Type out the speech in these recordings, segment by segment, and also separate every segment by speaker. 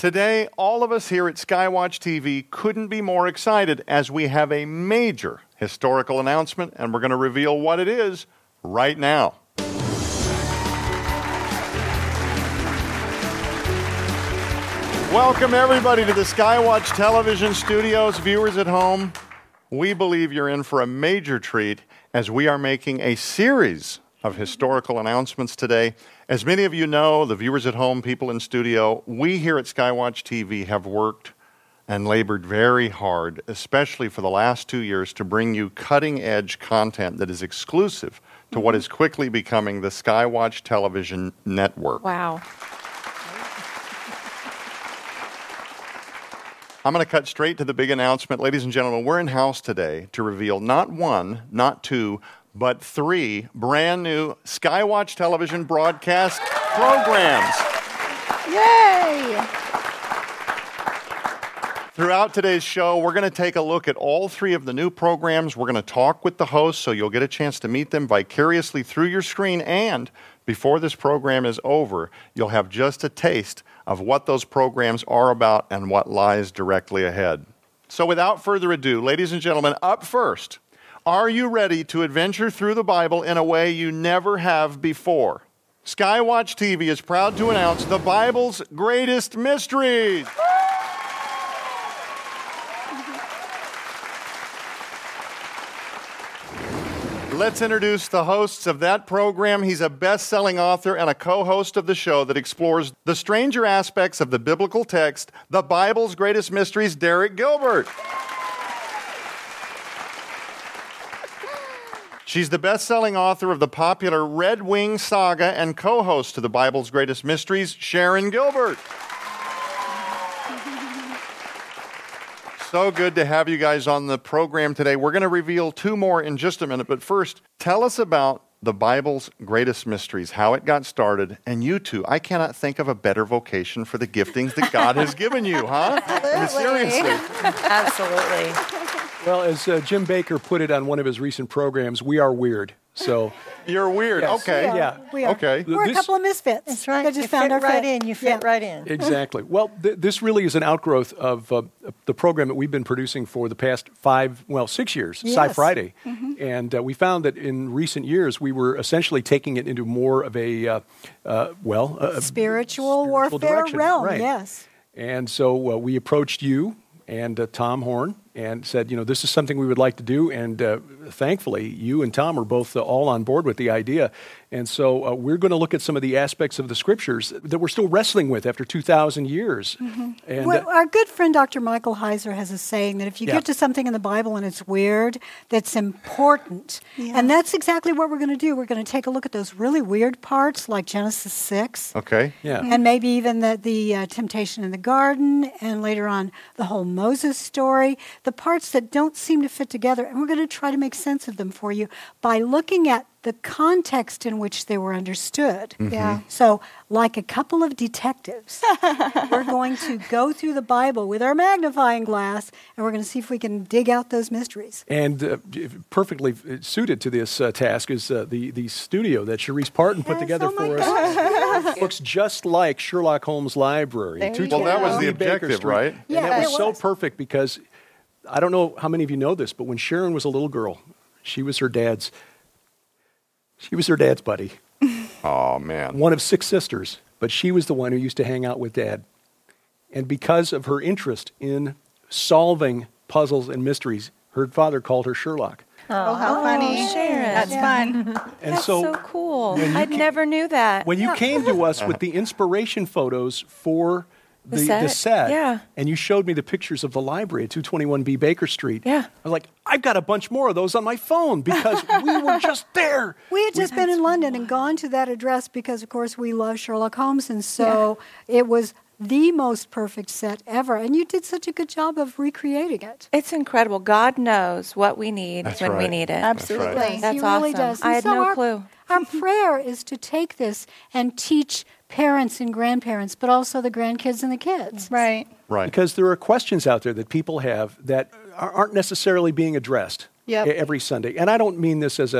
Speaker 1: Today, all of us here at Skywatch TV couldn't be more excited as we have a major historical announcement, and we're going to reveal what it is right now. Welcome, everybody, to the Skywatch Television Studios. Viewers at home, we believe you're in for a major treat as we are making a series of historical announcements today. As many of you know, the viewers at home, people in studio, we here at Skywatch TV have worked and labored very hard, especially for the last 2 years, to bring you cutting-edge content that is exclusive to what is quickly becoming the Skywatch Television Network.
Speaker 2: Wow.
Speaker 1: I'm going to cut straight to the big announcement. Ladies and gentlemen, we're in house today to reveal not one, not two, but 3 brand new Skywatch Television broadcast programs.
Speaker 2: Yay!
Speaker 1: Throughout today's show, we're going to take a look at all 3 of the new programs. We're going to talk with the hosts so you'll get a chance to meet them vicariously through your screen. And before this program is over, you'll have just a taste of what those programs are about and what lies directly ahead. So without further ado, ladies and gentlemen, up first, are you ready to adventure through the Bible in a way you never have before? Skywatch TV is proud to announce the Bible's greatest mysteries. Let's introduce the hosts of that program. He's a best-selling author and a co-host of the show that explores the stranger aspects of the biblical text, the Bible's greatest mysteries, Derek Gilbert. She's the best-selling author of the popular Red Wing Saga and co-host to the Bible's Greatest Mysteries, Sharon Gilbert. So good to have you guys on the program today. We're going to reveal 2 more in just a minute, but first, tell us about the Bible's Greatest Mysteries, how it got started, and you two, I cannot think of a better vocation for the giftings that God has given you, huh?
Speaker 2: Absolutely.
Speaker 1: I mean, seriously.
Speaker 2: Absolutely.
Speaker 3: Well, as Jim Baker put it on one of his recent programs, we are weird. So
Speaker 1: You're weird.
Speaker 3: Yes.
Speaker 1: Okay.
Speaker 3: Yeah.
Speaker 4: We are.
Speaker 1: Okay.
Speaker 4: We're a couple of misfits.
Speaker 5: That's right.
Speaker 4: That just
Speaker 5: You
Speaker 4: found
Speaker 5: fit
Speaker 4: our
Speaker 5: right
Speaker 4: fit.
Speaker 5: in. You fit right in.
Speaker 3: Exactly. Well, this really is an outgrowth of the program that we've been producing for the past 6 years,
Speaker 4: Yes.
Speaker 3: Sci Friday. And we found that in recent years, we were essentially taking it into more of a
Speaker 4: Spiritual warfare
Speaker 3: direction.
Speaker 4: realm,
Speaker 3: Right.
Speaker 4: yes.
Speaker 3: And so we approached you and Tom Horn and said, this is something we would like to do. And thankfully, you and Tom are both all on board with the idea. And so we're going to look at some of the aspects of the scriptures that we're still wrestling with after 2,000 years. And
Speaker 4: Well, our good friend Dr. Michael Heiser has a saying that if you
Speaker 3: Yeah.
Speaker 4: get to something in the Bible and it's weird, that's important.
Speaker 5: Yeah.
Speaker 4: And that's exactly what we're going to do. We're going to take a look at those really weird parts like Genesis 6.
Speaker 1: Okay.
Speaker 3: yeah.
Speaker 4: And maybe even the temptation in the garden, and later on the whole Moses story, the parts that don't seem to fit together. And we're going to try to make sense of them for you by looking at the context in which they were understood.
Speaker 5: Yeah.
Speaker 4: So, like a couple of detectives, we're going to go through the Bible with our magnifying glass, and we're going to see if we can dig out those mysteries.
Speaker 3: And perfectly suited to this task is the studio that Cherise Parton put
Speaker 4: Yes,
Speaker 3: together
Speaker 4: oh my
Speaker 3: for
Speaker 4: gosh.
Speaker 3: us. Looks just like Sherlock Holmes' library.
Speaker 5: There you
Speaker 1: Well, that was the
Speaker 3: 221 Baker
Speaker 1: objective,
Speaker 3: Street.
Speaker 1: right?
Speaker 3: And
Speaker 4: Yeah,
Speaker 3: that was
Speaker 4: it
Speaker 3: so
Speaker 4: was.
Speaker 3: perfect because I don't know how many of you know this, but when Sharon was a little girl, she was her dad's buddy.
Speaker 1: Oh, man.
Speaker 3: One of 6 sisters, but she was the one who used to hang out with Dad. And because of her interest in solving puzzles and mysteries, her father called her Sherlock.
Speaker 5: Oh, how funny.
Speaker 2: Sharon.
Speaker 5: That's fun.
Speaker 3: And
Speaker 2: That's so cool.
Speaker 3: when you
Speaker 2: I
Speaker 3: ca-
Speaker 2: never knew that.
Speaker 3: when you came to us with the inspiration photos for the
Speaker 2: set?
Speaker 3: set,
Speaker 2: Yeah.
Speaker 3: and you showed me the pictures of the library at 221B Baker Street,
Speaker 2: Yeah.
Speaker 3: I was like, I've got a bunch more of those on my phone because we were just there.
Speaker 4: We had just been in London and gone to that address because, of course, we love Sherlock Holmes, and so it was the most perfect set ever. And you did such a good job of recreating it.
Speaker 2: It's incredible. God knows what we need
Speaker 1: That's
Speaker 2: when we
Speaker 1: right.
Speaker 2: need it.
Speaker 5: Absolutely.
Speaker 1: That's right.
Speaker 2: That's
Speaker 4: He really
Speaker 2: awesome.
Speaker 4: does.
Speaker 2: I
Speaker 4: And
Speaker 2: had
Speaker 4: so
Speaker 2: no clue.
Speaker 4: Our prayer is to take this and teach parents and grandparents, but also the grandkids and the kids.
Speaker 5: Right.
Speaker 1: Right.
Speaker 3: Because there are questions out there that people have that aren't necessarily being addressed.
Speaker 5: Yep.
Speaker 3: every Sunday. And I don't mean this as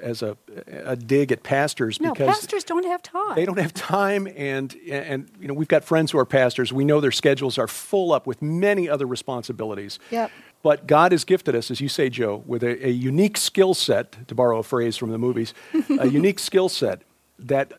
Speaker 3: a dig at pastors,
Speaker 4: No,
Speaker 3: because
Speaker 4: pastors don't have time.
Speaker 3: they don't have time, and we've got friends who are pastors. We know their schedules are full up with many other responsibilities.
Speaker 5: Yep.
Speaker 3: But God has gifted us, as you say, Joe, with a unique skill set, to borrow a phrase from the movies, a unique skill set that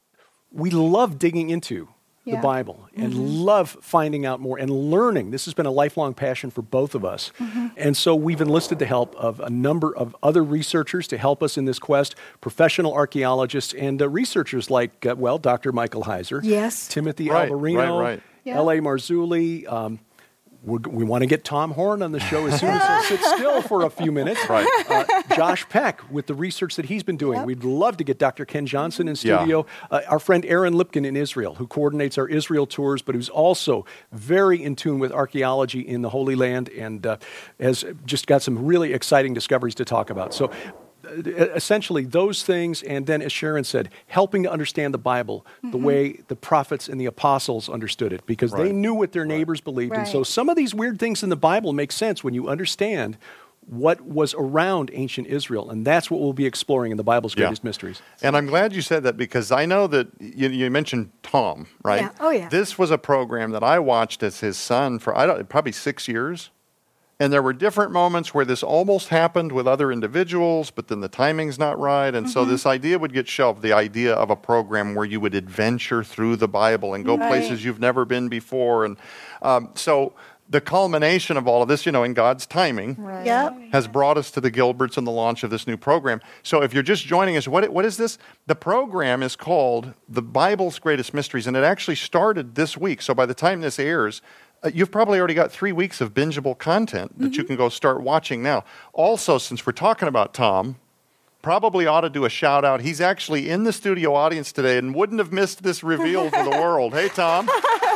Speaker 3: we love digging into the
Speaker 5: Yeah.
Speaker 3: Bible and love finding out more and learning. This has been a lifelong passion for both of us. And so we've enlisted the help of a number of other researchers to help us in this quest, professional archaeologists and researchers like, Dr. Michael Heiser,
Speaker 4: Yes.
Speaker 3: Timothy
Speaker 1: Right,
Speaker 3: Alberino,
Speaker 1: right.
Speaker 5: Yeah.
Speaker 3: L.A. Marzulli. We want to get Tom Horn on the show as soon as he'll sit still for a few minutes.
Speaker 1: Right.
Speaker 3: Josh Peck, with the research that he's been doing.
Speaker 5: Yep.
Speaker 3: We'd love to get Dr. Ken Johnson in
Speaker 1: Yeah.
Speaker 3: studio. Our friend Aaron Lipkin in Israel, who coordinates our Israel tours, but who's also very in tune with archaeology in the Holy Land and has just got some really exciting discoveries to talk about. So essentially those things, and then, as Sharon said, helping to understand the Bible the way the prophets and the apostles understood it, because they
Speaker 1: Right.
Speaker 3: knew what their neighbors believed. And so
Speaker 5: Right.
Speaker 3: some of these weird things in the Bible make sense when you understand what was around ancient Israel, and that's what we'll be exploring in the Bible's
Speaker 1: Yeah.
Speaker 3: greatest mysteries.
Speaker 1: And I'm glad you said that, because I know that you mentioned Tom, right?
Speaker 4: Yeah. Oh, yeah.
Speaker 1: This was a program that I watched as his son for probably 6 years. And there were different moments where this almost happened with other individuals, but then the timing's not right. And so this idea would get shelved, the idea of a program where you would adventure through the Bible and go
Speaker 5: Right.
Speaker 1: places you've never been before. And so the culmination of all of this, in God's timing,
Speaker 2: Right.
Speaker 5: Yep.
Speaker 1: has brought us to the Gilberts and the launch of this new program. So if you're just joining us, what is this? The program is called The Bible's Greatest Mysteries, and it actually started this week. So by the time this airs, you've probably already got 3 weeks of bingeable content that you can go start watching now. Also, since we're talking about Tom, probably ought to do a shout out. He's actually in the studio audience today and wouldn't have missed this reveal for the world. Hey, Tom.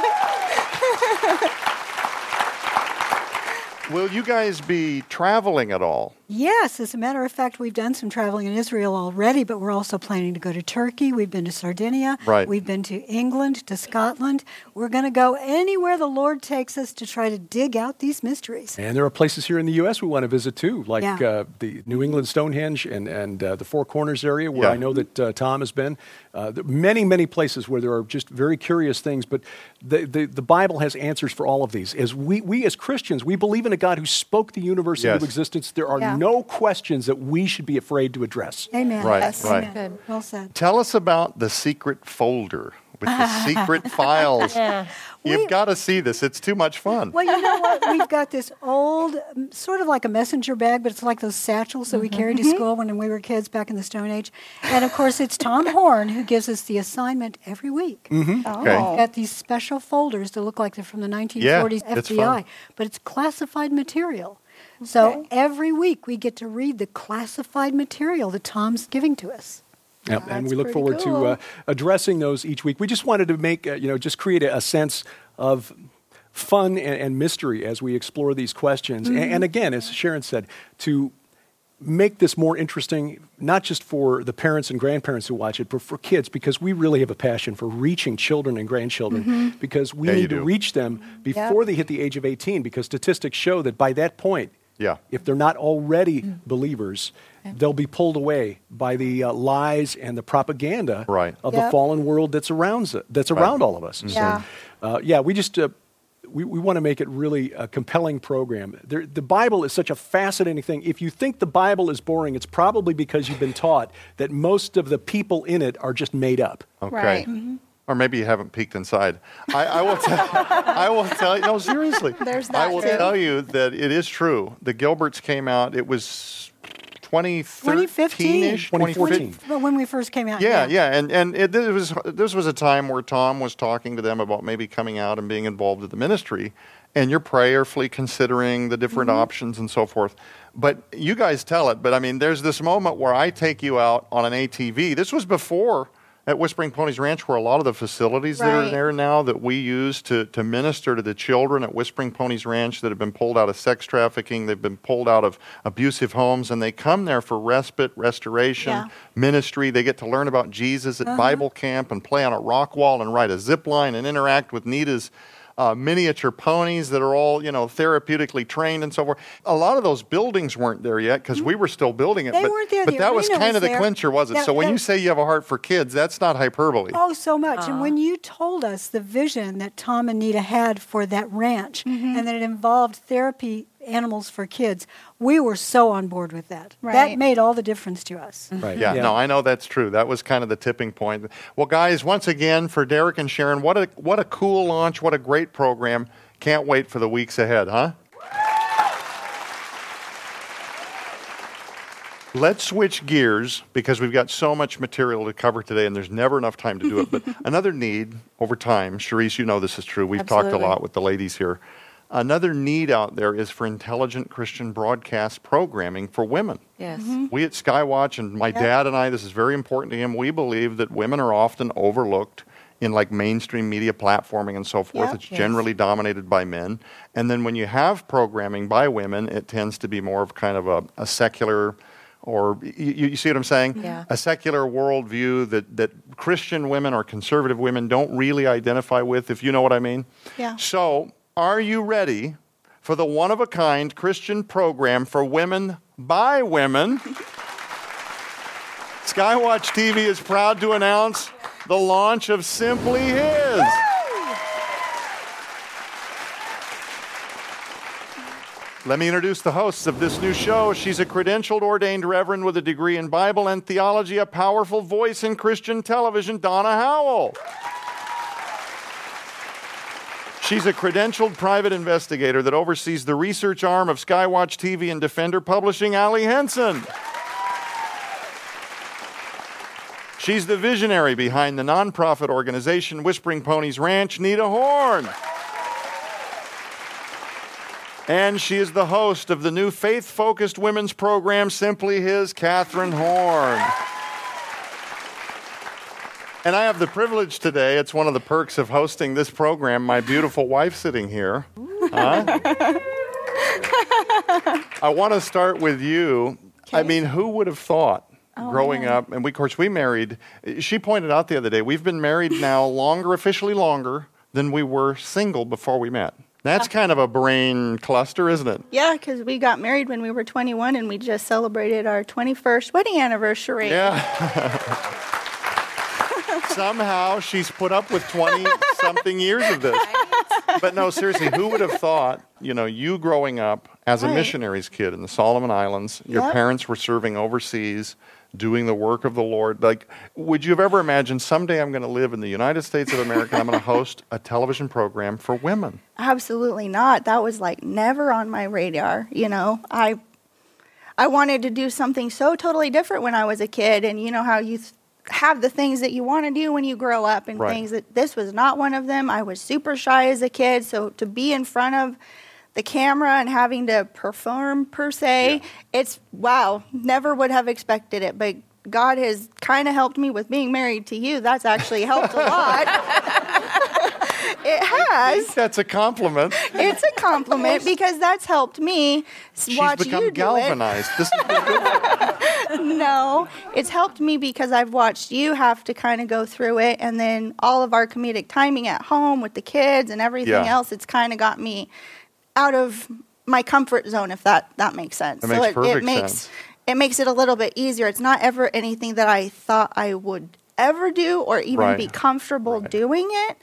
Speaker 1: Will you guys be traveling at all?
Speaker 4: Yes, as a matter of fact, we've done some traveling in Israel already, but we're also planning to go to Turkey. We've been to Sardinia.
Speaker 1: Right.
Speaker 4: We've been to England, to Scotland. We're going to go anywhere the Lord takes us to try to dig out these mysteries.
Speaker 3: And there are places here in the U.S. we want to visit too, like
Speaker 4: Yeah.
Speaker 3: the New England Stonehenge and the Four Corners area, where
Speaker 1: Yeah.
Speaker 3: I know that Tom has been. There are many, many places where there are just very curious things, but the Bible has answers for all of these. As we as Christians, we believe in a God who spoke the universe
Speaker 1: Yes.
Speaker 3: into existence. There are
Speaker 5: Yeah.
Speaker 3: no questions that we should be afraid to address.
Speaker 4: Amen.
Speaker 1: Right,
Speaker 5: Yes.
Speaker 1: right.
Speaker 4: Amen.
Speaker 2: Good.
Speaker 4: Well said.
Speaker 1: Tell us about the secret folder with the secret files.
Speaker 5: Yeah.
Speaker 1: You've got to see this. It's too much fun.
Speaker 4: Well, you know what? We've got this old, sort of like a messenger bag, but it's like those satchels that we carried to school when we were kids back in the Stone Age. And of course, it's Tom Horn who gives us the assignment every week.
Speaker 5: Oh.
Speaker 1: Okay.
Speaker 4: We've got these special folders that look like they're from the 1940s
Speaker 1: Yeah, it's
Speaker 4: FBI,
Speaker 1: fun.
Speaker 4: but it's classified material. So
Speaker 5: Okay.
Speaker 4: every week we get to read the classified material that Tom's giving to us.
Speaker 3: Yep, and
Speaker 5: That's
Speaker 3: we look
Speaker 5: pretty
Speaker 3: forward to
Speaker 5: cool.
Speaker 3: addressing those each week. We just wanted to make, just create a sense of fun and mystery as we explore these questions. And again, as Sharon said, to make this more interesting, not just for the parents and grandparents who watch it, but for kids, because we really have a passion for reaching children and grandchildren, because we
Speaker 1: Yeah, you
Speaker 3: need to
Speaker 1: do.
Speaker 3: reach them before they hit the age of 18, because statistics show that by that point,
Speaker 1: Yeah.
Speaker 3: if they're not already believers, they'll be pulled away by the lies and the propaganda
Speaker 1: Right.
Speaker 3: of the
Speaker 5: Yep.
Speaker 3: fallen world that's around all of us. And
Speaker 5: Yeah.
Speaker 3: so, we just we want to make it really a compelling program. The Bible is such a fascinating thing. If you think the Bible is boring, it's probably because you've been taught that most of the people in it are just made up.
Speaker 1: Okay.
Speaker 5: Right.
Speaker 1: Or maybe you haven't peeked inside. I will tell you, no, seriously.
Speaker 5: There's
Speaker 1: I
Speaker 5: that
Speaker 1: will
Speaker 5: too.
Speaker 1: tell you that it is true. The Gilberts came out, it was 2013-ish?
Speaker 3: 2014.
Speaker 4: But when we first came out,
Speaker 1: Yeah. And this was a time where Tom was talking to them about maybe coming out and being involved in the ministry, and you're prayerfully considering the different options and so forth. But you guys tell it, but I mean, there's this moment where I take you out on an ATV. This was before at Whispering Ponies Ranch, where a lot of the facilities that are
Speaker 5: Right.
Speaker 1: there now that we use to minister to the children at Whispering Ponies Ranch that have been pulled out of sex trafficking, they've been pulled out of abusive homes, and they come there for respite, restoration,
Speaker 5: Yeah.
Speaker 1: ministry. They get to learn about Jesus at Bible camp and play on a rock wall and ride a zip line and interact with Nita's miniature ponies that are all, therapeutically trained and so forth. A lot of those buildings weren't there yet because we were still building it.
Speaker 4: They weren't there.
Speaker 1: But
Speaker 4: The
Speaker 1: that was
Speaker 4: arena
Speaker 1: kind
Speaker 4: was
Speaker 1: of the
Speaker 4: there.
Speaker 1: clincher, was it? So when you say you have a heart for kids, that's not hyperbole.
Speaker 4: Oh, so much. And when you told us the vision that Tom and Nita had for that ranch and that it involved therapy animals for kids, we were so on board with that.
Speaker 5: Right.
Speaker 4: That made all the difference to us.
Speaker 3: Right.
Speaker 1: Yeah, no, I know that's true. That was kind of the tipping point. Well, guys, once again, for Derek and Sharon, what a cool launch. What a great program. Can't wait for the weeks ahead, huh? Let's switch gears because we've got so much material to cover today and there's never enough time to do it. But another need over time, Charisse, you know this is true. We've talked a
Speaker 2: Absolutely.
Speaker 1: lot with the ladies here. Another need out there is for intelligent Christian broadcast programming for women.
Speaker 2: Yes.
Speaker 1: We at Skywatch, and my dad and I, this is very important to him, we believe that women are often overlooked in like mainstream media platforming and so forth.
Speaker 5: Yep.
Speaker 1: It's generally dominated by men. And then when you have programming by women, it tends to be more of kind of a secular, or you see what I'm saying?
Speaker 2: Yeah.
Speaker 1: A secular worldview that Christian women or conservative women don't really identify with, if you know what I mean.
Speaker 5: Yeah.
Speaker 1: So, are you ready for the one-of-a-kind Christian program for women by women? Skywatch TV is proud to announce the launch of Simply His. Let me introduce the hosts of this new show. She's a credentialed ordained reverend with a degree in Bible and theology, a powerful voice in Christian television, Donna Howell. She's a credentialed private investigator that oversees the research arm of Skywatch TV and Defender Publishing, Allie Henson. She's the visionary behind the nonprofit organization Whispering Ponies Ranch, Nita Horn. And she is the host of the new faith-focused women's program, Simply His, Catherine Horn. And I have the privilege today, it's one of the perks of hosting this program, my beautiful wife sitting here. Huh? I want to start with you.
Speaker 5: Okay.
Speaker 1: I mean, who would have thought growing up, and of course we married, she pointed out the other day, we've been married now officially longer than we were single before we met. That's kind of a brain cluster, isn't it?
Speaker 5: Yeah, because we got married when we were 21 and we just celebrated our 21st wedding anniversary.
Speaker 1: Yeah. Somehow she's put up with 20-something years of this. But no, seriously, who would have thought, you growing up as a
Speaker 5: Right.
Speaker 1: missionary's kid in the Solomon Islands, your
Speaker 5: Yep.
Speaker 1: parents were serving overseas, doing the work of the Lord. Like, would you have ever imagined someday I'm going to live in the United States of America and I'm going to host a television program for women?
Speaker 5: Absolutely not. That was like never on my radar. I wanted to do something so totally different when I was a kid, and you know how you have the things that you want to do when you grow up, and
Speaker 1: Right.
Speaker 5: things that this was not one of them. I was super shy as a kid, so to be in front of the camera and having to perform per se, it's wow, never would have expected it, but God has kind of helped me with being married to you. That's actually helped a lot. It has.
Speaker 1: That's a compliment.
Speaker 5: It's a compliment because that's helped me
Speaker 1: She's
Speaker 5: watch
Speaker 1: become
Speaker 5: you do
Speaker 1: galvanized. This has been good for
Speaker 5: it. No, it's helped me because I've watched you have to kind of go through it, and then all of our comedic timing at home with the kids and everything
Speaker 1: Yeah.
Speaker 5: else. It's kind of got me out of my comfort zone, if that makes sense.
Speaker 1: That makes perfect
Speaker 5: makes
Speaker 1: sense.
Speaker 5: it makes it a little bit easier. It's not ever anything that I thought I would ever do or even
Speaker 1: Right.
Speaker 5: be comfortable
Speaker 1: Right.
Speaker 5: doing it.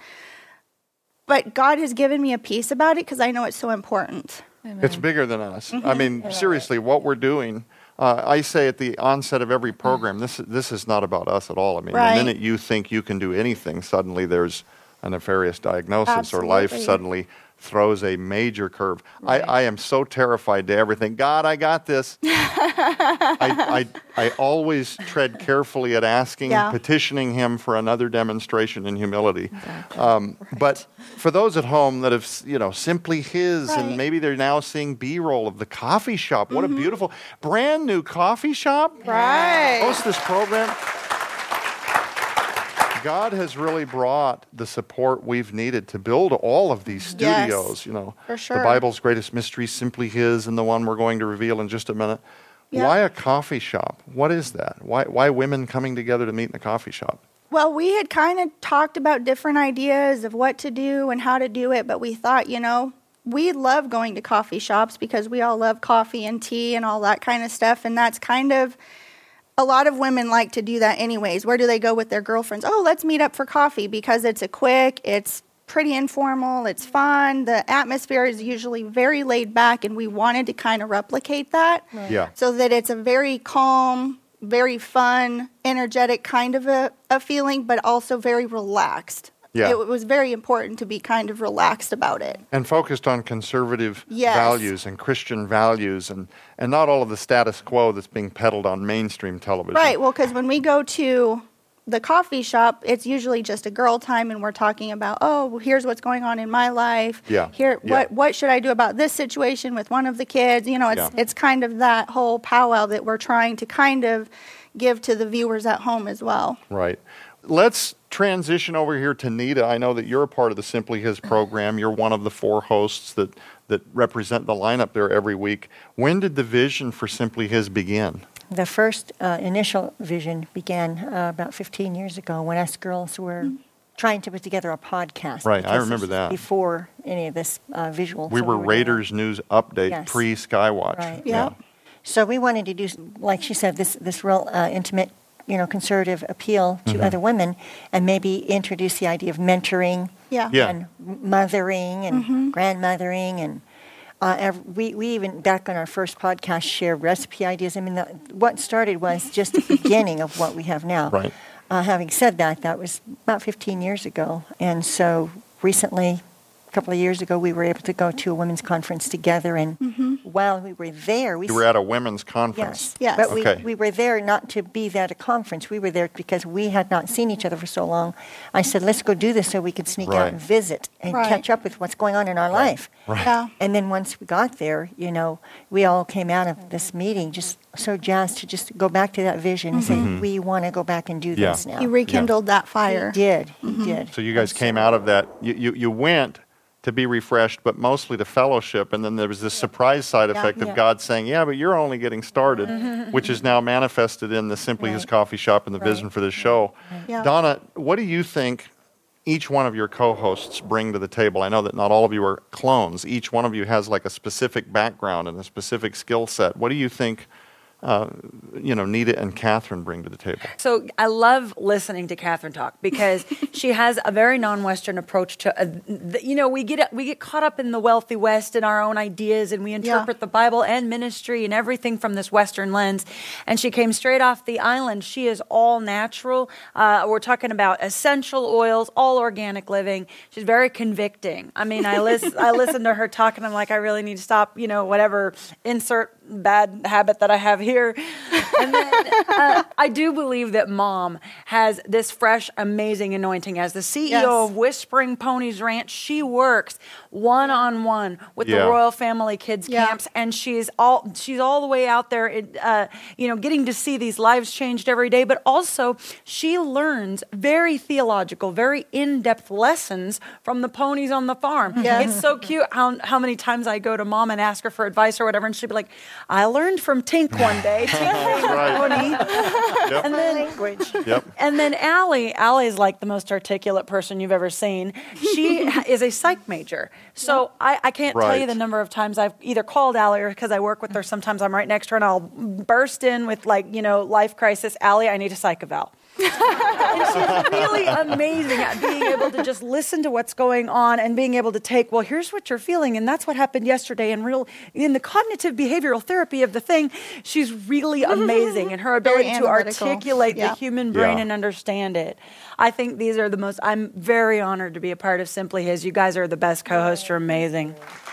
Speaker 5: But God has given me a peace about it because I know it's so important.
Speaker 1: It's bigger than us. I mean, seriously, what we're doing, I say at the onset of every program, this is not about us at all. I mean,
Speaker 5: Right.
Speaker 1: the minute you think you can do anything, suddenly there's a nefarious diagnosis or life
Speaker 5: Absolutely.
Speaker 1: suddenly throws a major curve. I am so terrified to ever think, God, I got this. I always tread carefully at asking,
Speaker 5: Yeah.
Speaker 1: petitioning Him for another demonstration in humility. But for those at home that have, Simply His, and
Speaker 5: Right.
Speaker 1: maybe they're now seeing B-roll of the coffee shop. What a beautiful, brand new coffee shop.
Speaker 5: Right.
Speaker 1: Host this program. God has really brought the support we've needed to build all of these studios.
Speaker 5: for
Speaker 1: The
Speaker 5: sure.
Speaker 1: Bible's greatest mystery, Simply His, and the one we're going to reveal in just a minute.
Speaker 5: Yeah.
Speaker 1: Why a coffee shop? What is that? Why women coming together to meet in a coffee shop?
Speaker 5: Well, we had kind of talked about different ideas of what to do and how to do it, but we thought, we love going to coffee shops because we all love coffee and tea and all that kind of stuff, and that's kind of, a lot of women like to do that anyways. Where do they go with their girlfriends? Oh, let's meet up for coffee, because it's it's pretty informal, it's fun, the atmosphere is usually very laid back, and we wanted to kind of replicate that.
Speaker 2: Right.
Speaker 1: Yeah.
Speaker 5: So that it's a very calm, very fun, energetic kind of a feeling, but also very relaxed.
Speaker 1: Yeah.
Speaker 5: It was very important to be kind of relaxed about it.
Speaker 1: And focused on conservative
Speaker 5: Yes.
Speaker 1: values and Christian values and not all of the status quo that's being peddled on mainstream television.
Speaker 5: Right, well, because when we go to the coffee shop, it's usually just a girl time, and we're talking about, oh, here's what's going on in my life.
Speaker 1: Yeah.
Speaker 5: Here,
Speaker 1: Yeah.
Speaker 5: what should I do about this situation with one of the kids? It's kind of that whole powwow that we're trying to kind of give to the viewers at home as well.
Speaker 1: Right. Let's transition over here to Nita. I know that you're a part of the Simply His program. You're one of the 4 hosts that represent the lineup there every week. When did the vision for Simply His begin?
Speaker 6: The first initial vision began about 15 years ago when us girls were trying to put together a podcast.
Speaker 1: Right, I
Speaker 6: because
Speaker 1: remember
Speaker 6: this was
Speaker 1: that.
Speaker 6: Before any of this visual.
Speaker 1: We
Speaker 6: so
Speaker 1: were
Speaker 6: doing
Speaker 1: Raiders News Update
Speaker 6: Yes.
Speaker 1: pre-Skywatch.
Speaker 6: Right.
Speaker 5: Yeah.
Speaker 6: So we wanted to do, like she said, this real intimate, conservative appeal to other women, and maybe introduce the idea of mentoring,
Speaker 5: Yeah.
Speaker 1: Yeah.
Speaker 6: and mothering and grandmothering, and we even back on our first podcast shared recipe ideas. I mean, what started was just the beginning of what we have now.
Speaker 1: Right.
Speaker 6: Having said that, that was about 15 years ago, and so recently, a couple of years ago, we were able to go to a women's conference together, and while we were there,
Speaker 1: You were at a women's conference.
Speaker 6: Yes.
Speaker 5: Yes.
Speaker 6: But
Speaker 1: Okay.
Speaker 6: we were there not to be at a conference. We were there because we had not seen each other for so long. I said, let's go do this so we could sneak
Speaker 1: Right.
Speaker 6: out and visit and
Speaker 5: Right.
Speaker 6: catch up with what's going on in our life.
Speaker 1: Right.
Speaker 5: Yeah.
Speaker 6: And then once we got there, we all came out of this meeting just so jazzed to just go back to that vision and say, we want to go back and do
Speaker 1: Yeah.
Speaker 6: this now.
Speaker 5: He rekindled that fire.
Speaker 6: He did. He did.
Speaker 1: So you guys came out of that. You went to be refreshed, but mostly to fellowship. And then there was this surprise side effect of
Speaker 6: Yeah.
Speaker 1: God saying, yeah, but you're only getting started, which is now manifested in the Simply His
Speaker 6: Right.
Speaker 1: Coffee Shop and the
Speaker 6: Right.
Speaker 1: vision for this show.
Speaker 5: Yeah.
Speaker 1: Donna, what do you think each one of your co-hosts bring to the table? I know that not all of you are clones. Each one of you has like a specific background and a specific skill set. What do you think Nita and Catherine bring to the table?
Speaker 7: So I love listening to Catherine talk because she has a very non-Western approach to, we get caught up in the wealthy West and our own ideas, and we interpret the Bible and ministry and everything from this Western lens. And she came straight off the island. She is all natural. We're talking about essential oils, all organic living. She's very convicting. I mean, I listen to her talk and I'm like, I really need to stop, whatever, insert bad habit that I have here. And then I do believe that Mom has this fresh, amazing anointing. As the CEO of Whispering Ponies Ranch, she works one-on-one with the Royal Family Kids Camps, and she's all the way out there, getting to see these lives changed every day, but also she learns very theological, very in-depth lessons from the ponies on the farm. It's so cute how many times I go to Mom and ask her for advice or whatever, and she'd be like, I learned from Tink one day. Tink pony.
Speaker 1: Yep.
Speaker 6: And then language.
Speaker 1: Yep.
Speaker 7: And then Allie's like the most articulate person you've ever seen. She is a psych major. So I can't tell you
Speaker 1: Right.
Speaker 7: the number of times I've either called Allie or because I work with her, sometimes I'm right next to her and I'll burst in with life crisis. Allie, I need a psych eval. And she's really amazing at being able to just listen to what's going on and being able to take, well, here's what you're feeling, and that's what happened yesterday. And in the cognitive behavioral therapy of the thing, she's really amazing in her ability to
Speaker 5: analytical.
Speaker 7: articulate the
Speaker 5: Yeah.
Speaker 7: human brain
Speaker 1: Yeah.
Speaker 7: and understand it. I think these are I'm very honored to be a part of Simply His. You guys are the best co-hosts. You're amazing.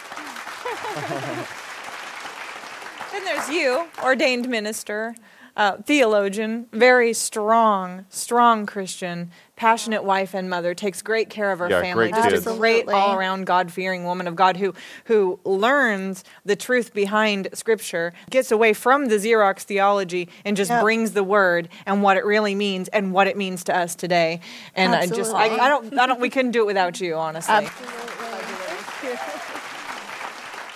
Speaker 8: Then there's you, ordained minister, theologian, very strong Christian, passionate wife and mother, takes great care of her
Speaker 1: Yeah,
Speaker 8: family.
Speaker 1: great
Speaker 8: Just
Speaker 1: kids.
Speaker 8: a great
Speaker 5: Absolutely.
Speaker 8: all-around God-fearing woman of God who learns the truth behind Scripture, gets away from the Xerox theology, and just brings the Word and what it really means and what it means to us today. And we couldn't do it without you, honestly.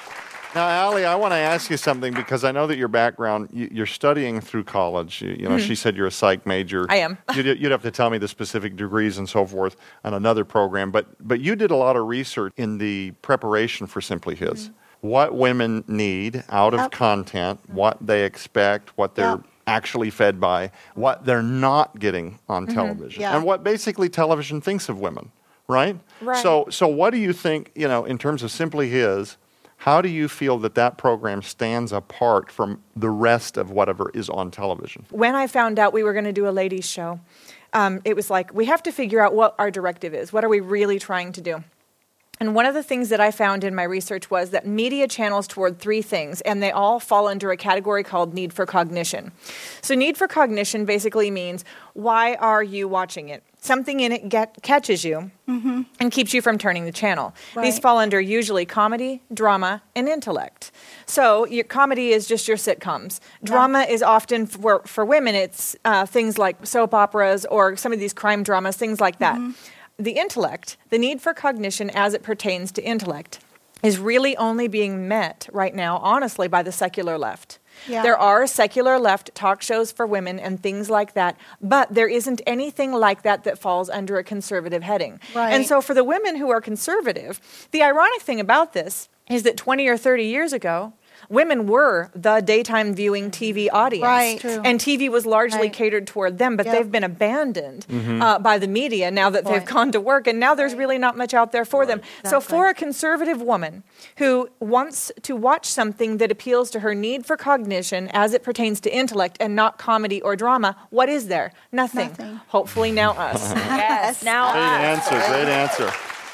Speaker 1: Now, Allie, I want to ask you something because I know that your background, you're studying through college. You know, she said you're a psych major.
Speaker 8: I am.
Speaker 1: You'd have to tell me the specific degrees and so forth on another program. But you did a lot of research in the preparation for Simply His. What women need out of content, what they expect, what they're actually fed by, what they're not getting on television, and what basically television thinks of women, right?
Speaker 5: Right.
Speaker 1: So what do you think, in terms of Simply His, how do you feel that program stands apart from the rest of whatever is on television?
Speaker 8: When I found out we were going to do a ladies' show, it was like, we have to figure out what our directive is. What are we really trying to do? And one of the things that I found in my research was that media channels toward three things, and they all fall under a category called need for cognition. So need for cognition basically means, why are you watching it? Something in it catches you and keeps you from turning the channel.
Speaker 5: Right.
Speaker 8: These fall under usually comedy, drama, and intellect. So your comedy is just your sitcoms. Drama is often, for women, it's things like soap operas or some of these crime dramas, things like that. The intellect, the need for cognition as it pertains to intellect, is really only being met right now, honestly, by the secular left. Yeah. There are secular left talk shows for women and things like that, but there isn't anything like that falls under a conservative heading.
Speaker 5: Right.
Speaker 8: And so for the women who are conservative, the ironic thing about this is that 20 or 30 years ago, women were the daytime viewing TV audience.
Speaker 5: Right. True.
Speaker 8: And TV was largely catered toward them, but they've been abandoned by the media now that they've gone to work, and now there's really not much out there for them. So for a conservative woman who wants to watch something that appeals to her need for cognition as it pertains to intellect and not comedy or drama, what is there? Nothing. Hopefully now us.
Speaker 2: Yes, now
Speaker 1: Great answer.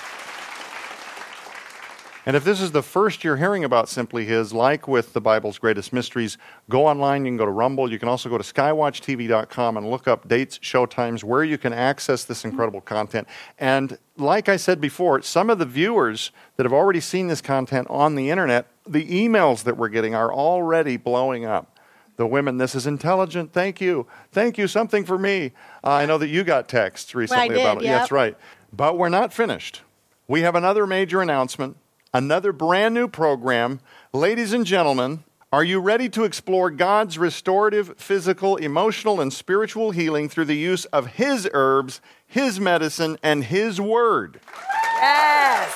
Speaker 1: And if this is the first you're hearing about Simply His, like with the Bible's Greatest Mysteries, go online. You can go to Rumble. You can also go to skywatchtv.com and look up dates, showtimes, where you can access this incredible content. And like I said before, some of the viewers that have already seen this content on the internet, the emails that we're getting are already blowing up. The women, this is intelligent. Thank you. Thank you. Something for me. I know that you got texts recently about it.
Speaker 5: Yep.
Speaker 1: That's right. But we're not finished. We have another major announcement. Another brand new program. Ladies and gentlemen, are you ready to explore God's restorative, physical, emotional, and spiritual healing through the use of His herbs, His medicine, and His Word?
Speaker 2: Yes.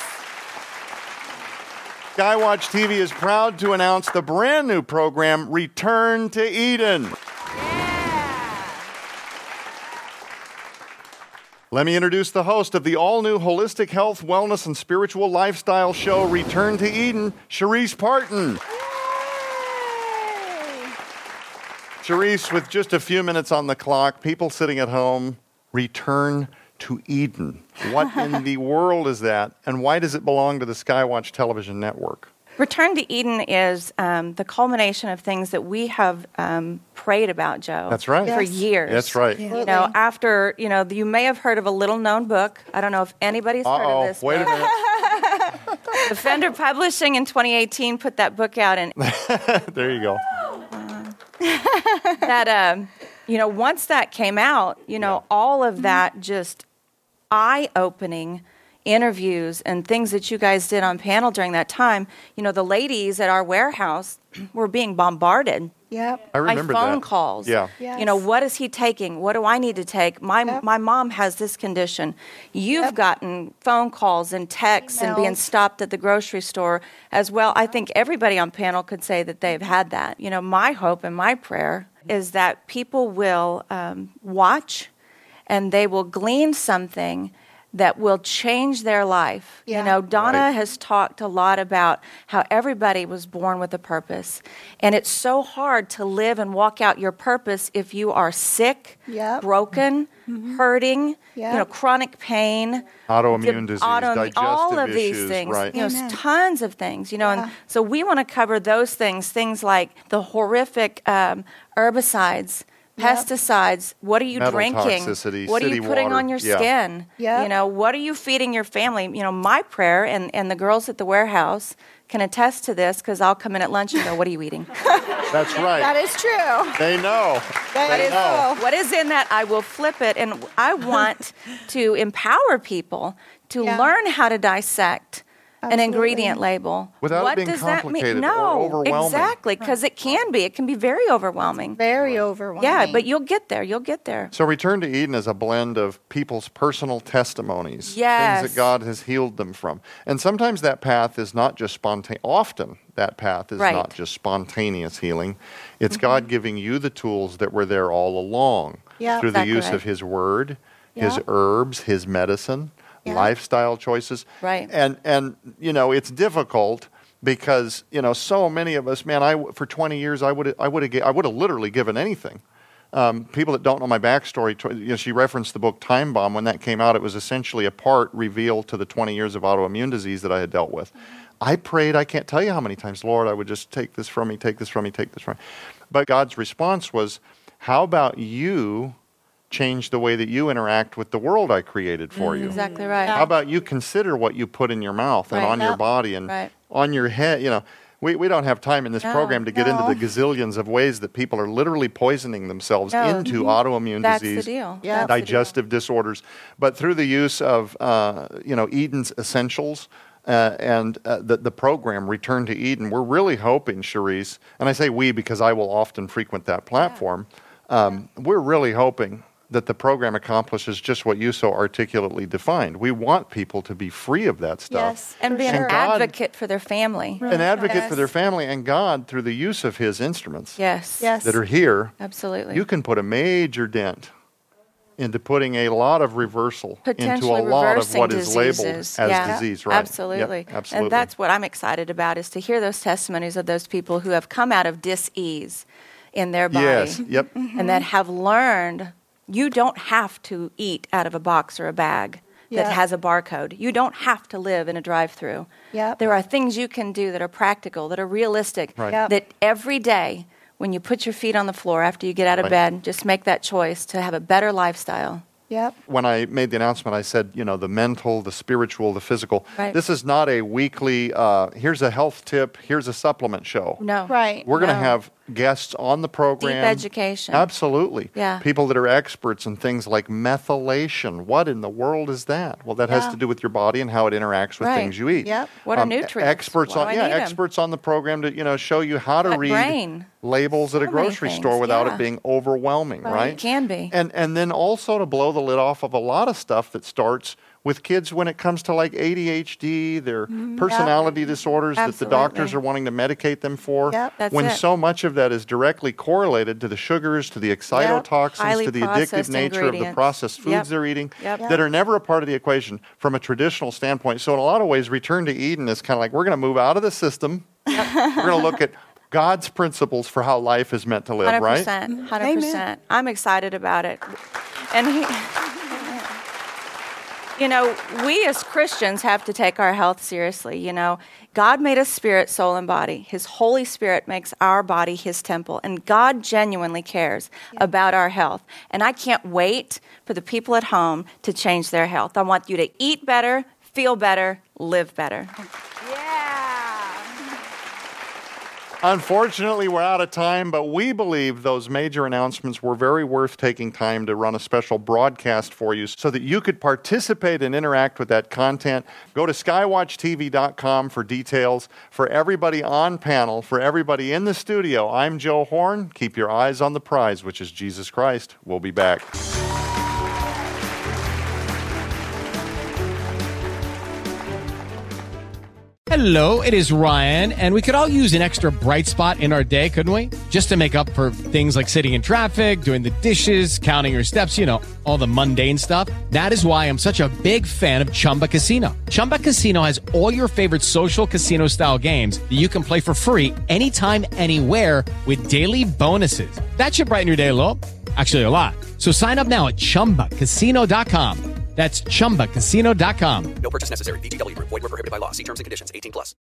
Speaker 1: Skywatch TV is proud to announce the brand new program, Return to Eden. Let me introduce the host of the all-new holistic health, wellness, and spiritual lifestyle show, Return to Eden, Cherise Parton. Cherise, with just a few minutes on the clock, people sitting at home, Return to Eden. What in the world is that, and why does it belong to the Skywatch television network?
Speaker 2: Return to Eden is the culmination of things that we have prayed about, Joe.
Speaker 1: That's right.
Speaker 2: For years.
Speaker 1: That's right.
Speaker 2: You know, after, you may have heard of a little-known book. I don't know if anybody's heard of this
Speaker 1: wait
Speaker 2: book.
Speaker 1: a minute.
Speaker 2: Defender Publishing in 2018 put that book out, and
Speaker 1: there you go.
Speaker 2: that once that came out, all of that just eye-opening interviews and things that you guys did on panel during that time, the ladies at our warehouse were being bombarded
Speaker 1: I remember
Speaker 2: by phone
Speaker 1: that.
Speaker 2: calls.
Speaker 1: Yeah.
Speaker 5: Yes.
Speaker 2: What is he taking? What do I need to take? My mom has this condition. You've gotten phone calls and texts and being stopped at the grocery store as well. I think everybody on panel could say that they've had that. My hope and my prayer is that people will watch and they will glean something that will change their life.
Speaker 5: Yeah.
Speaker 2: Donna has talked a lot about how everybody was born with a purpose. And it's so hard to live and walk out your purpose if you are sick, broken, hurting, chronic pain.
Speaker 1: Autoimmune disease, digestive
Speaker 2: all of these
Speaker 1: issues,
Speaker 2: things.
Speaker 1: right.
Speaker 2: Tons of things. And so we want to cover those things like the horrific herbicides, pesticides. What are you
Speaker 1: Metal
Speaker 2: drinking?
Speaker 1: toxicity,
Speaker 2: what are you
Speaker 1: city
Speaker 2: putting
Speaker 1: water.
Speaker 2: on your skin? What are you feeding your family? My prayer, and the girls at the warehouse can attest to this because I'll come in at lunch and go, what are you eating?
Speaker 1: That's right.
Speaker 5: That is true.
Speaker 1: They know.
Speaker 5: They know.
Speaker 2: What is in that? I will flip it. And I want to empower people to learn how to dissect an ingredient label.
Speaker 1: Without
Speaker 2: what
Speaker 1: it being
Speaker 2: does that
Speaker 1: complicated
Speaker 2: mean?
Speaker 1: or
Speaker 2: No,
Speaker 1: overwhelming.
Speaker 2: exactly, because it can be. It can be very overwhelming.
Speaker 5: Very overwhelming.
Speaker 2: Yeah, but you'll get there. You'll get there.
Speaker 1: So Return to Eden is a blend of people's personal testimonies,
Speaker 2: Yes.
Speaker 1: things that God has healed them from. And sometimes that path is not just spontaneous. Often that path is
Speaker 2: Right.
Speaker 1: not just spontaneous healing. It's God giving you the tools that were there all along
Speaker 5: Yeah.
Speaker 1: through
Speaker 2: Exactly
Speaker 1: the use
Speaker 2: right.
Speaker 1: of His Word, His
Speaker 5: Yeah.
Speaker 1: herbs, His medicine,
Speaker 5: Yeah.
Speaker 1: lifestyle choices.
Speaker 2: Right.
Speaker 1: And you know, it's difficult because, you know, so many of us, man, for 20 years I would have literally given anything. People that don't know my backstory, you know, she referenced the book Time Bomb. When that came out, it was essentially a part reveal to the 20 years of autoimmune disease that I had dealt with. I prayed, I can't tell you how many times, Lord, I would just take this from me, take this from me, take this from me. But God's response was, how about you change the way that you interact with the world I created for you?
Speaker 2: Exactly right.
Speaker 1: How about you consider what you put in your mouth and
Speaker 2: Right.
Speaker 1: on your
Speaker 5: Yep.
Speaker 1: body and
Speaker 2: Right.
Speaker 1: on your head? You know, we don't have time in this
Speaker 2: No.
Speaker 1: program to get into the gazillions of ways that people are literally poisoning themselves
Speaker 2: No.
Speaker 1: into autoimmune
Speaker 2: That's
Speaker 1: disease,
Speaker 2: the deal.
Speaker 5: Yeah.
Speaker 2: That's the deal.
Speaker 1: digestive disorders. But through the use of you know, Eden's Essentials and the program Return to Eden, we're really hoping, Cherise, and I say we because I will often frequent that platform. We're really hoping that the program accomplishes just what you so articulately defined. We want people to be free of that stuff.
Speaker 5: Yes.
Speaker 2: And be an
Speaker 1: And God-
Speaker 2: advocate for their family.
Speaker 1: An advocate for
Speaker 5: Yes.
Speaker 1: their family, and God, through the use of His instruments
Speaker 2: Yes.
Speaker 5: Yes.
Speaker 1: that are here,
Speaker 2: Absolutely.
Speaker 1: you can put a major dent into putting a lot of reversal into
Speaker 2: Potentially
Speaker 1: a lot of
Speaker 2: reversing
Speaker 1: what is labeled
Speaker 2: diseases.
Speaker 1: as
Speaker 2: Yeah.
Speaker 1: disease, right?
Speaker 2: Absolutely.
Speaker 1: Yep, absolutely.
Speaker 2: And that's what I'm excited about, is to hear those testimonies of those people who have come out of dis-ease in their body.
Speaker 1: Yes, yep.
Speaker 2: And that have learned you don't have to eat out of a box or a bag
Speaker 5: Yeah.
Speaker 2: that has a barcode. You don't have to live in a drive-through.
Speaker 5: Yep.
Speaker 2: There are things you can do that are practical, that are realistic,
Speaker 1: Right.
Speaker 5: Yep.
Speaker 2: that every day when you put your feet on the floor after you get out of
Speaker 1: Right.
Speaker 2: bed, just make that choice to have a better lifestyle.
Speaker 5: Yep.
Speaker 1: When I made the announcement, I said, you know, the mental, the spiritual, the physical.
Speaker 2: Right.
Speaker 1: This is not a weekly, here's a health tip, here's a supplement show.
Speaker 2: No.
Speaker 5: Right.
Speaker 1: We're going to
Speaker 2: No.
Speaker 1: have guests on the program.
Speaker 2: Deep education.
Speaker 1: Absolutely.
Speaker 2: Yeah.
Speaker 1: People that are experts in things like methylation. What in the world is that? Well, that has
Speaker 5: Yeah.
Speaker 1: to do with your body and how it interacts with
Speaker 2: Right.
Speaker 1: things you eat.
Speaker 5: Yep.
Speaker 2: What are nutrients?
Speaker 1: Experts
Speaker 2: Why
Speaker 1: on
Speaker 2: do I need 'em?
Speaker 1: experts on the program to, you know, show you how to
Speaker 2: That
Speaker 1: read
Speaker 2: brain.
Speaker 1: labels at a
Speaker 2: So many
Speaker 1: grocery
Speaker 2: things,
Speaker 1: store without
Speaker 2: yeah.
Speaker 1: it being overwhelming, right?
Speaker 2: It can be.
Speaker 1: And then also to blow the lid off of a lot of stuff that starts with kids when it comes to like ADHD, their personality disorders that the
Speaker 2: Absolutely.
Speaker 1: doctors are wanting to medicate them for.
Speaker 5: Yep.
Speaker 2: That's
Speaker 1: when
Speaker 2: it.
Speaker 1: so much of that is directly correlated to the sugars, to the excitotoxins,
Speaker 2: Highly
Speaker 1: to the addictive
Speaker 2: processed
Speaker 1: nature of the
Speaker 2: ingredients.
Speaker 1: processed foods
Speaker 2: Yep.
Speaker 1: they're eating
Speaker 2: Yep.
Speaker 1: that are never a part of the equation from a traditional standpoint. So in a lot of ways, Return to Eden is kind of like we're going to move out of the system. We're going to look at God's principles for how life is meant to live,
Speaker 2: 100%.
Speaker 1: right?
Speaker 2: 100%. I'm excited about it. And you know, we as Christians have to take our health seriously. You know, God made us spirit, soul, and body. His Holy Spirit makes our body His temple. And God genuinely cares about our health. And I can't wait for the people at home to change their health. I want you to eat better, feel better, live better.
Speaker 1: Unfortunately, we're out of time, but we believe those major announcements were very worth taking time to run a special broadcast for you so that you could participate and interact with that content. Go to skywatchtv.com for details. For everybody on panel, for everybody in the studio, I'm Joe Horn. Keep your eyes on the prize, which is Jesus Christ. We'll be back.
Speaker 9: Hello, it is Ryan, and we could all use an extra bright spot in our day, couldn't we? Just to make up for things like sitting in traffic, doing the dishes, counting your steps, you know, all the mundane stuff. That is why I'm such a big fan of Chumba Casino. Chumba Casino has all your favorite social casino-style games that you can play for free anytime, anywhere with daily bonuses. That should brighten your day a little. Actually, a lot. So sign up now at ChumbaCasino.com. That's ChumbaCasino.com.
Speaker 10: No purchase necessary. VGW Group. Void where prohibited by law. See terms and conditions. 18+.